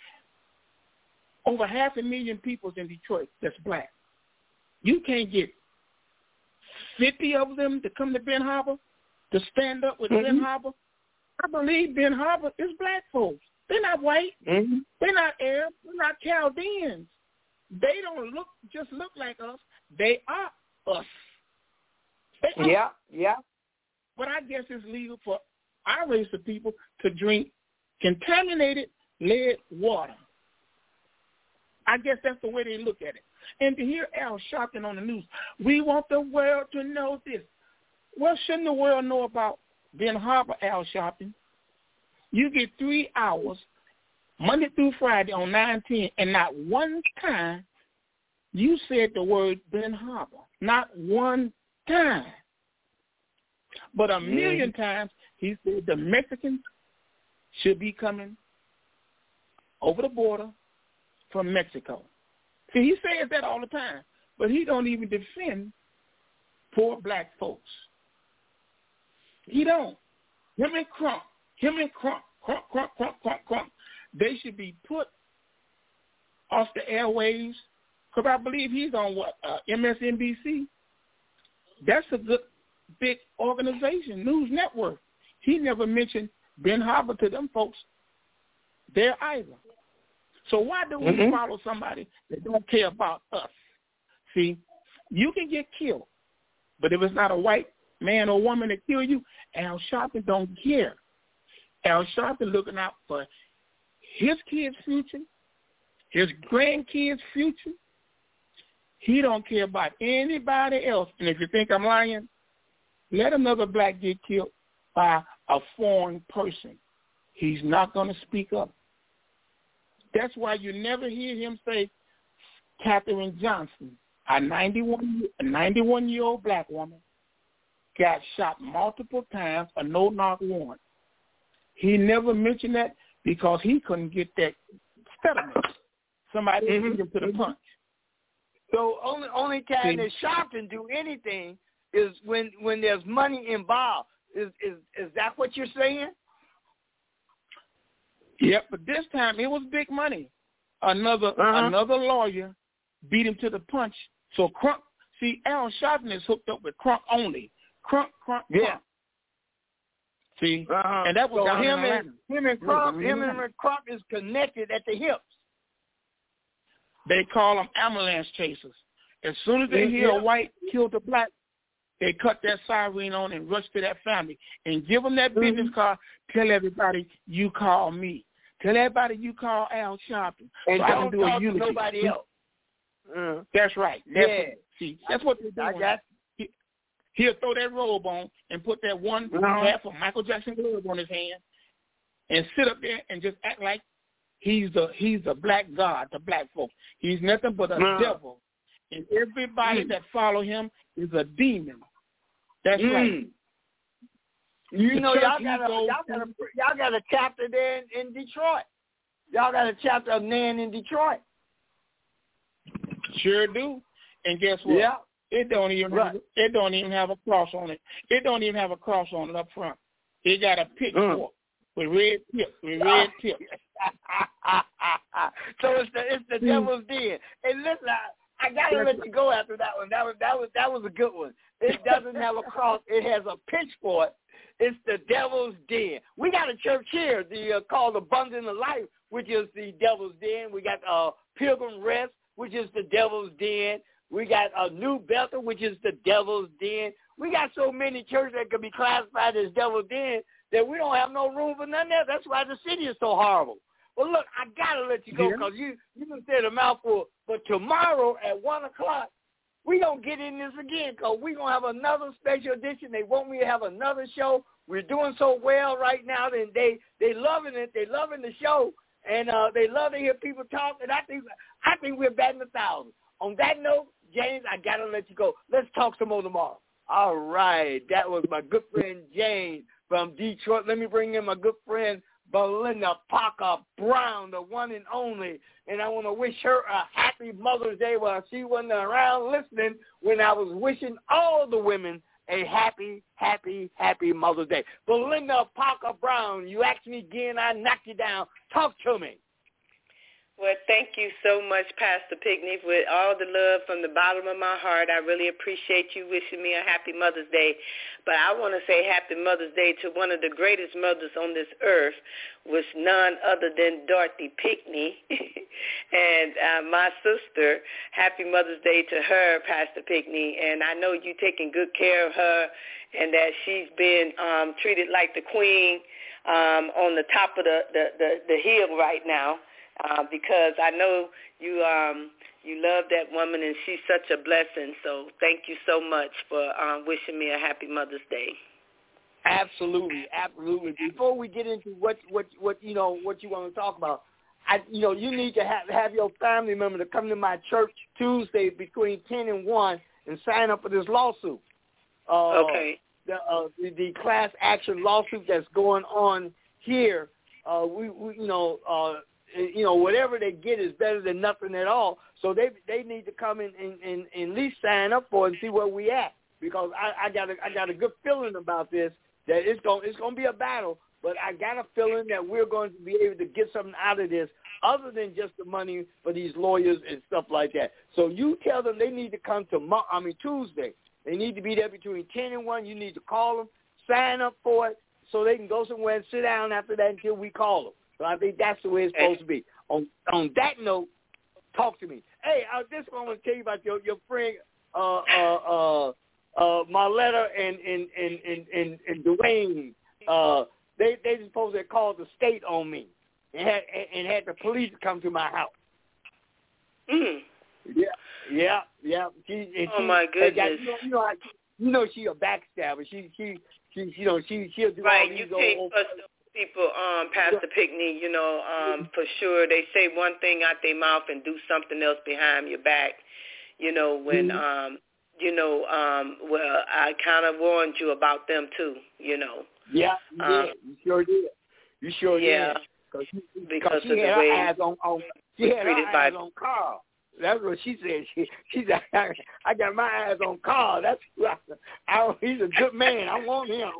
Over half a million people in Detroit that's black. You can't get fifty of them to come to Ben Harbor to stand up with mm-hmm. Ben Harbor. I believe Ben Harbor is black folks. They're not white. Mm-hmm. They're not Arab. They're not Chaldeans. They don't look just look like us. They are us. They are. Yeah, yeah. But I guess it's legal for our race of people to drink contaminated lead water. I guess that's the way they look at it. And to hear Al Sharpton on the news, we want the world to know this. Well, shouldn't the world know about Ben Harbor, Al Sharpton? You get three hours, Monday through Friday on nine ten, and not one time you said the word Ben Harbor. Not one time. But a million mm-hmm. times he said the Mexicans should be coming over the border from Mexico. See, he says that all the time, but he don't even defend poor black folks. He don't. Him and Crump, him and Crump, Crump, Crump, Crump, Crump, Crump, they should be put off the airwaves, because I believe he's on, what, uh, M S N B C? That's a good, big organization, news network. He never mentioned Ben Harbor to them folks there either. So why do we mm-hmm. follow somebody that don't care about us? See, you can get killed, but if it's not a white man or woman that kill you, Al Sharpton don't care. Al Sharpton looking out for his kids' future, his grandkids' future. He don't care about anybody else. And if you think I'm lying, let another black get killed by a foreign person. He's not going to speak up. That's why you never hear him say, Katherine Johnson, a ninety-one, a ninety-one-year-old black woman, got shot multiple times, a no-knock warrant. He never mentioned that because he couldn't get that settlement. Somebody mm-hmm. beat him to the punch. So only only time that Sharpton do anything is when when there's money involved. Is is is that what you're saying? Yep, but this time it was big money. Another uh-huh. another lawyer beat him to the punch. So Crump, see, Al Sharpton is hooked up with Crump only. Crump, Crump, Crump. Yeah. See, uh-huh. and that was so down him in and him and Crump, him and Crump is connected at the hips. They call them ambulance chasers. As soon as they mm-hmm. hear a white killed a black, they cut that siren on and rush to that family and give them that mm-hmm. business card. Tell everybody you call me. Tell everybody you call Al Sharpton. And so don't I can do talk a unity. to nobody else. Mm. That's right. That's yeah. What, see, that's what they're doing. I got he, he'll throw that robe on and put that one uh-huh. half of Michael Jackson glove on his hand and sit up there and just act like he's the he's the black god, the black folk. He's nothing but a uh-huh. devil. And everybody mm. that follow him is a demon. That's mm. right. You the know, y'all got, a, goes, y'all, got a, y'all got a chapter there in, in Detroit. Y'all got a chapter of Nan in Detroit. Sure do. And guess what? Yeah. It don't even right. have, it don't even have a cross on it. It don't even have a cross on it up front. It got a pitchfork mm. with red tip, with red tip. So it's the it's the devil's den. And listen, I, I gotta let you go after that one. That was that was that was a good one. It doesn't have a cross. It has a pitchfork. It's the devil's den. We got a church here, the uh, called Abundant of Life, which is the devil's den. We got uh, Pilgrim Rest, which is the devil's den. We got a uh, New Bethel, which is the devil's den. We got so many churches that could be classified as devil's den that we don't have no room for none there. That's why the city is so horrible. Well, look, I got to let you go because yeah. you, you can say a mouthful. But tomorrow at one o'clock, we going to get in this again because we're going to have another special edition. They want me to have another show. We're doing so well right now, and they they loving it. They loving the show, and uh, they love to hear people talk. And I think I think we're batting a thousand. On that note, James, I got to let you go. Let's talk some more tomorrow. All right. That was my good friend James from Detroit. Let me bring in my good friend Belinda Parker Brown, the one and only. And I want to wish her a happy Mother's Day while she wasn't around listening when I was wishing all the women a happy, happy, happy Mother's Day. Belinda Parker Brown, you asked me again, I knocked you down. Talk to me. Well, thank you so much, Pastor Pickney, with all the love from the bottom of my heart. I really appreciate you wishing me a happy Mother's Day. But I want to say happy Mother's Day to one of the greatest mothers on this earth, was none other than Dorothy Pickney. and uh, my sister, happy Mother's Day to her, Pastor Pickney. And I know you taking good care of her and that she's been um, treated like the queen um, on the top of the, the, the, the hill right now. Uh, because I know you um, you love that woman, and she's such a blessing. So thank you so much for um, wishing me a happy Mother's Day. Absolutely, absolutely. Before we get into what what what you know what you want to talk about, I you know you need to have have your family member to come to my church Tuesday between ten and one and sign up for this lawsuit. Uh, okay. The, uh, the the class action lawsuit that's going on here. Uh, we, we you know. Uh, You know, whatever they get is better than nothing at all. So they they need to come in and, and, and at least sign up for it and see where we at. Because I, I got a I got a good feeling about this, that it's going it's going to be a battle. But I got a feeling that we're going to be able to get something out of this other than just the money for these lawyers and stuff like that. So you tell them they need to come to I mean Tuesday. They need to be there between ten and one. You need to call them, sign up for it, so they can go somewhere and sit down after that until we call them. So I think that's the way it's supposed to be. On on that note, talk to me. Hey, I just want to tell you about your your friend uh uh uh uh Marletta and and and and and, and Dwayne. Uh, they they supposed to have called the state on me and had and had the police come to my house. Mm. Yeah, yeah, yeah. She, and oh she, my goodness! Got, you know, you know, I, you know, she a backstabber. She she she you know she she'll do right. all these You can't old, trust people, um, Pastor Pickney, you know, um, for sure. They say one thing out their mouth and do something else behind your back. You know, when, mm-hmm. um, you know, um, well, I kind of warned you about them too, you know. Yeah, you um, did. You sure did. You sure yeah, did. Cause she, because she of had the her way eyes on, on she had her eyes by... on Carl. That's what she said. She she said, I, I got my eyes on Carl. That's I, I, he's a good man. I want him.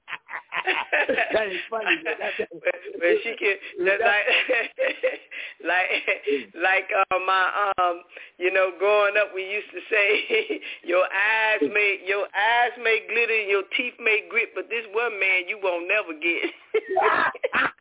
That is funny. Well, she can just like like like uh, my um you know growing up we used to say your eyes may your eyes may glitter and your teeth may grit, but this one man you won't never get.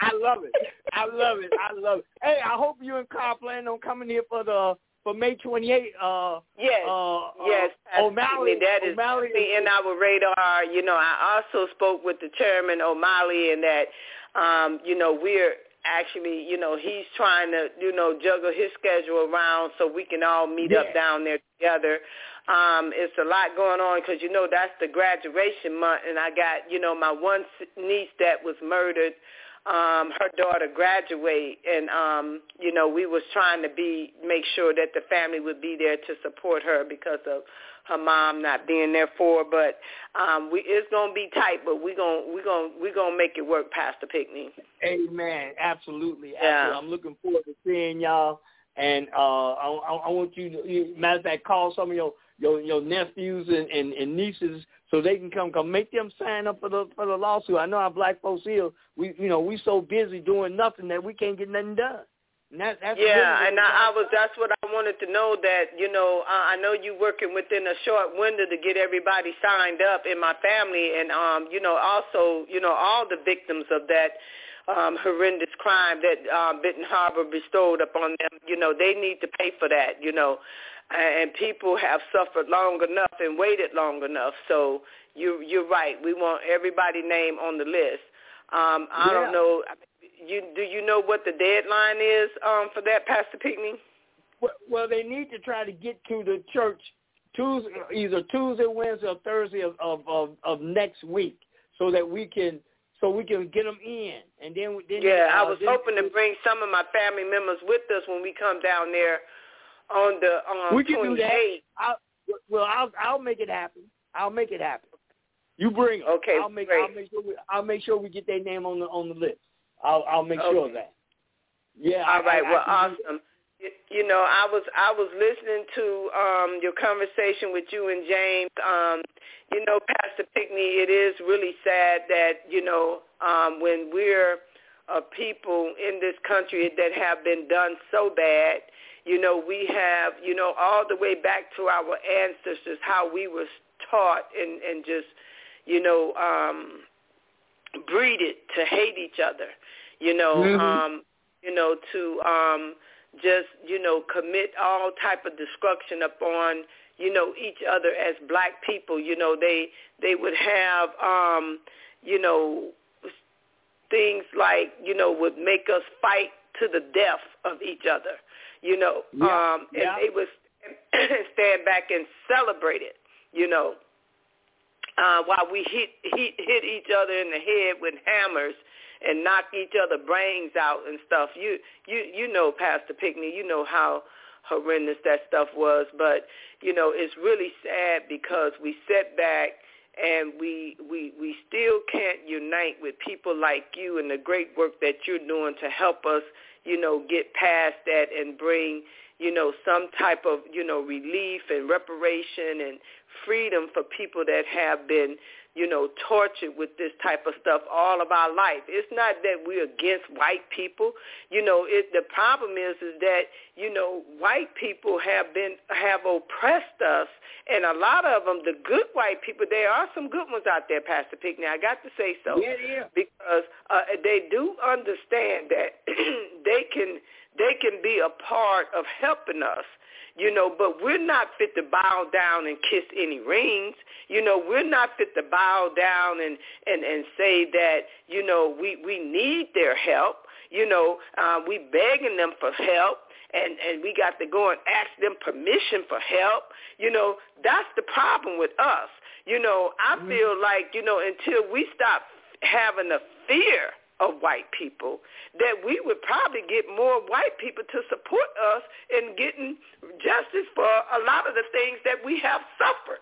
I love it. I love it. I love it. Hey, I hope you and Carl plan on coming here for the for May twenty-eighth. Uh, yes, uh, yes. Uh, O'Malley. That is O'Malley definitely in our radar. You know, I also spoke with the chairman, O'Malley, and that, um, you know, we're actually, you know, he's trying to, you know, juggle his schedule around so we can all meet yeah. up down there together. Um, it's a lot going on because, you know, that's the graduation month, and I got, you know, my one niece that was murdered, um, her daughter graduate, and, um, you know, we was trying to be, make sure that the family would be there to support her because of her mom not being there for her. But um, we, it's going to be tight, but we're going we gonna, we gonna make it work, Pastor Pickney. Amen. Absolutely. Yeah. Absolutely. I'm looking forward to seeing y'all. And uh, I, I want you to, matter of fact, call some of your your, your nephews and, and, and nieces so they can come. Come make them sign up for the for the lawsuit. I know our black folks here, we you know we so busy doing nothing that we can't get nothing done. And that, that's yeah, really and I, I was that's what I wanted to know. That you know I, I know you working within a short window to get everybody signed up in my family, and um you know also you know all the victims of that. Um, horrendous crime that um, Benton Harbor bestowed upon them, you know, they need to pay for that, you know, and people have suffered long enough and waited long enough. So you, you're right. We want everybody's name on the list. Um, I yeah. don't know. You, do you know what the deadline is um, for that, Pastor Pickney? Well, well, they need to try to get to the church Tuesday, either Tuesday, Wednesday, or Thursday of, of, of, of next week so that we can So we can get them in, and then, then yeah, uh, I was then, hoping to bring some of my family members with us when we come down there on the um, we can do that. twenty-eighth. I'll, well, I'll I'll make it happen. I'll make it happen. You bring them. Okay, I'll make great. I'll make sure we, I'll make sure we get their name on the on the list. I'll I'll make okay. sure of that. Yeah. All I, right. I, well, I awesome. You know, I was I was listening to um, your conversation with you and James. Um, you know, Pastor Pickney, it is really sad that, you know, um, when we're uh, people in this country that have been done so bad, you know, we have, you know, all the way back to our ancestors, how we were taught and, and just, you know, um, breeded to hate each other, you know, mm-hmm. um, you know, to um, just, you know, commit all type of destruction upon, you know, each other as black people. You know, they they would have, um, you know, things like, you know, would make us fight to the death of each other, you know, yeah. um, and yeah. they would stand back and celebrate it, you know, uh, while we hit, hit, hit each other in the head with hammers and knock each other brains out and stuff. You, you, you know, Pastor Pickney, you know how horrendous that stuff was, but you know it's really sad because we sit back and we we we still can't unite with people like you and the great work that you're doing to help us, you know, get past that and bring, you know, some type of, you know, relief and reparation and freedom for people that have been, you know, tortured with this type of stuff all of our life. It's not that we're against white people. You know, it, the problem is is that, you know, white people have been, have oppressed us, and a lot of them, the good white people, there are some good ones out there, Pastor Pickney, I got to say so. Yeah, yeah. Because uh, they do understand that they can, they can be a part of helping us. You know, but we're not fit to bow down and kiss any rings. You know, we're not fit to bow down and, and, and say that, you know, we, we need their help. You know, uh, we begging them for help, and, and we got to go and ask them permission for help. You know, that's the problem with us. You know, I mm-hmm. feel like, you know, until we stop having a fear of white people, that we would probably get more white people to support us in getting justice for a lot of the things that we have suffered.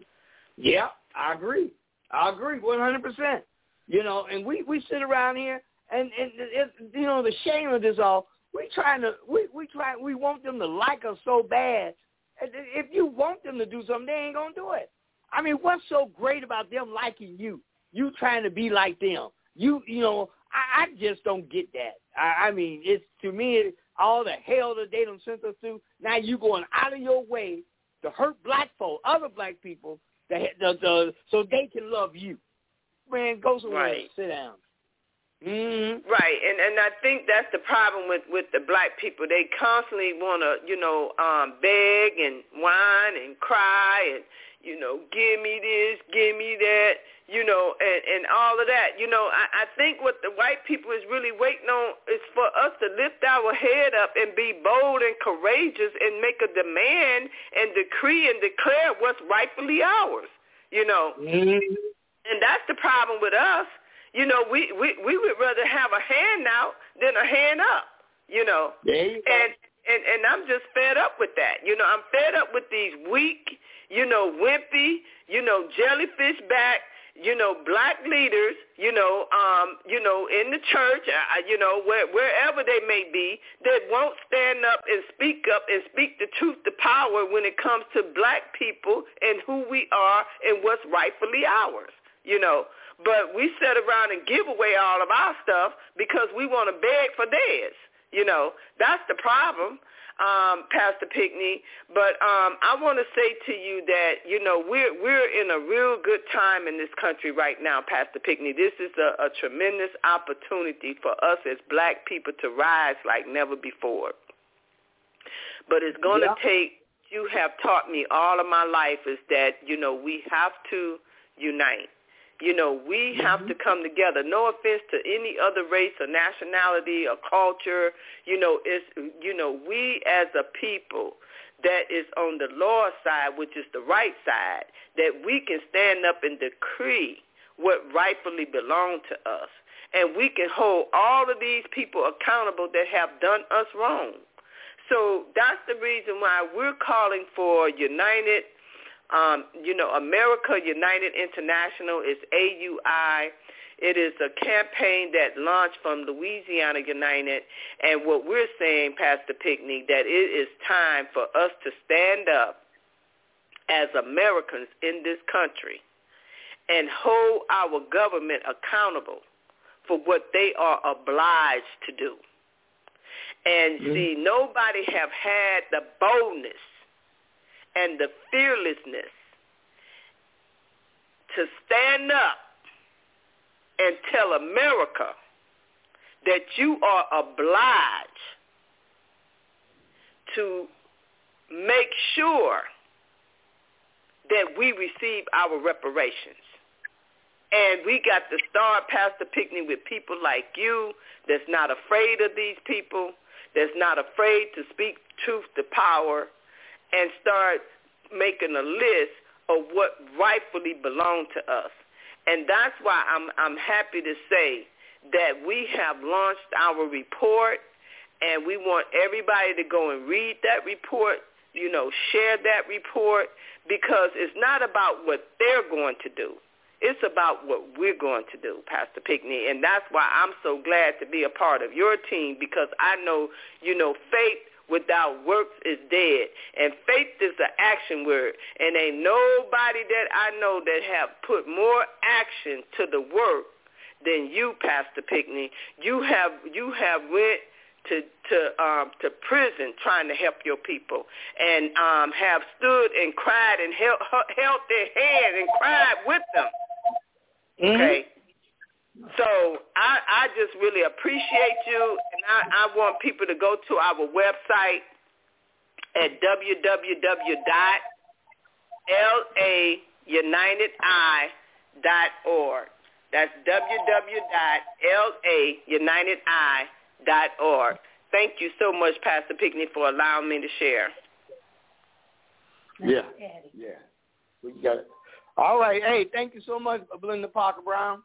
Yeah, I agree. I agree one hundred percent. You know, and we, we sit around here, and, and it, you know, the shame of this all, we trying to, we, we try, we want them to like us so bad. If you want them to do something, they ain't going to do it. I mean, what's so great about them liking you? You trying to be like them. You, you know, I, I just don't get that. I, I mean, it's, to me, all the hell that they done sent us through, now you going out of your way to hurt black folk, other black people, the, the, the, so they can love you. Man, go somewhere right. and sit down. Mm-hmm. Right, and and I think that's the problem with, with the black people. They constantly want to, you know, um, beg and whine and cry and, you know, give me this, give me that, you know, and, and all of that. You know, I, I think what the white people is really waiting on is for us to lift our head up and be bold and courageous and make a demand and decree and declare what's rightfully ours, you know. Mm-hmm. And that's the problem with us. You know, we, we, we would rather have a handout than a hand up, you know. There you go. And, and, and I'm just fed up with that. You know, I'm fed up with these weak, you know, wimpy, you know, jellyfish back, you know, black leaders, you know, um, you know, in the church, uh, you know, where, wherever they may be, that won't stand up and speak up and speak the truth to power when it comes to black people and who we are and what's rightfully ours, you know. But we sit around and give away all of our stuff because we want to beg for theirs. You know, that's the problem, um, Pastor Pickney. But um, I want to say to you that, you know, we're we're in a real good time in this country right now, Pastor Pickney. This is a, a tremendous opportunity for us as black people to rise like never before. But it's going to yeah. take, you have taught me all of my life, is that, you know, we have to unite. You know, we have mm-hmm. to come together. No offense to any other race or nationality or culture. You know, it's, you know, we as a people that is on the Lord's side, which is the right side, that we can stand up and decree what rightfully belongs to us. And we can hold all of these people accountable that have done us wrong. So that's the reason why we're calling for united Um, you know, America United International is A U I. It is a campaign that launched from Louisiana United. And what we're saying, Pastor Pickney, that it is time for us to stand up as Americans in this country and hold our government accountable for what they are obliged to do. And mm-hmm. see, nobody have had the boldness and the fearlessness to stand up and tell America that you are obliged to make sure that we receive our reparations. And we got to start, Pastor Pickney, with people like you that's not afraid of these people, that's not afraid to speak truth to power, and start making a list of what rightfully belongs to us. And that's why I'm I'm happy to say that we have launched our report, and we want everybody to go and read that report, you know, share that report, because it's not about what they're going to do. It's about what we're going to do, Pastor Pickney. And that's why I'm so glad to be a part of your team, because I know, you know, faith without works is dead. And faith is an action word. And ain't nobody that I know that have put more action to the work than you, Pastor Pickney. You have you have went to to um, to prison trying to help your people, and um, have stood and cried and held, held their hand and cried with them. Mm-hmm. Okay. So I, I just really appreciate you, and I, I want people to go to our website at w w w dot l a united i dot org. That's w w w dot l a united i dot org. Thank you so much, Pastor Pickney, for allowing me to share. Yeah, yeah. We got it. All right. Hey, thank you so much, Belinda Parker Brown.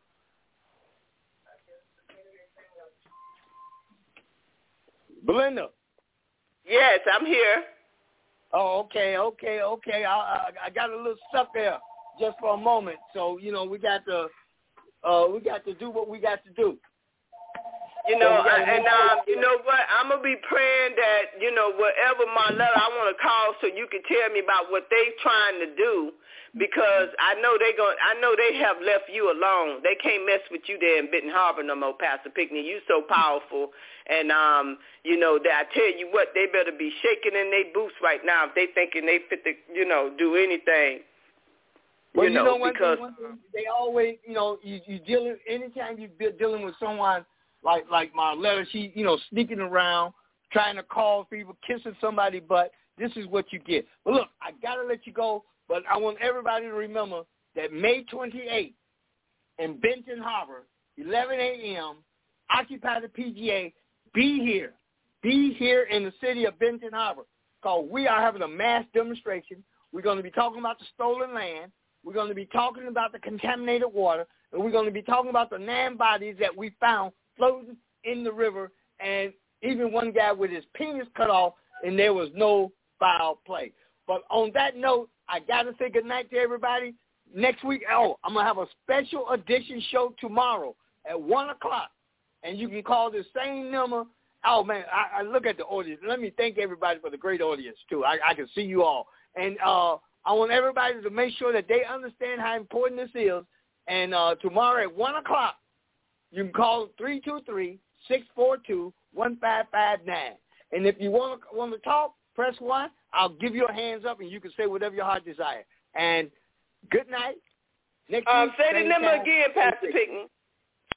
Belinda. Yes, I'm here. Oh, okay, okay, okay. I, I, I got a little stuck there just for a moment. So, you know, we got to uh, we got to do what we got to do. You know, so and um, you know what? I'm gonna be praying that, you know, whatever my letter, I want to call so you can tell me about what they trying to do, because I know they going I know they have left you alone. They can't mess with you there in Benton Harbor no more, Pastor Pickney. You so powerful, and um, you know that I tell you what, they better be shaking in their boots right now if they thinking they fit to, you know, do anything. Well, you, you know, know one because thing, one thing, they always, you know, you, you dealing anytime you be dealing with someone like like Marletta, she, you know, sneaking around, trying to call people, kissing somebody, but this is what you get. But look, I gotta let you go, but I want everybody to remember that May twenty-eighth in Benton Harbor, eleven a.m., Occupy the P G A. Be here, be here in the city of Benton Harbor, because we are having a mass demonstration. We're going to be talking about the stolen land. We're going to be talking about the contaminated water, and we're going to be talking about the nine bodies that we found floating in the river, and even one guy with his penis cut off, and there was no foul play. But on that note, I got to say goodnight to everybody. Next week, oh, I'm going to have a special edition show tomorrow at one o'clock, and you can call the same number. Oh, man, I, I look at the audience. Let me thank everybody for the great audience, too. I, I can see you all. And uh, I want everybody to make sure that they understand how important this is. And uh, tomorrow at one o'clock, you can call three two three, six four two, one five five nine. And if you want to, want to talk, press one. I'll give you a hands up, and you can say whatever your heart desires. And good night. Next um, week, say the number time, again, Pastor Pickney.